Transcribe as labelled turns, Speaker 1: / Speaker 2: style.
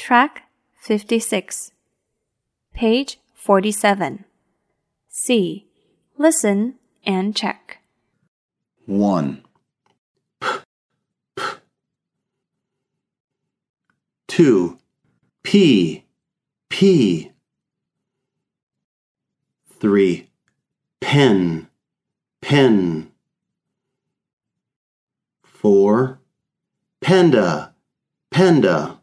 Speaker 1: Track 56. Page 47. C. Listen and check.
Speaker 2: 1. P, p. 2. P, p. 3. Pen, pen. 4. Panda, panda.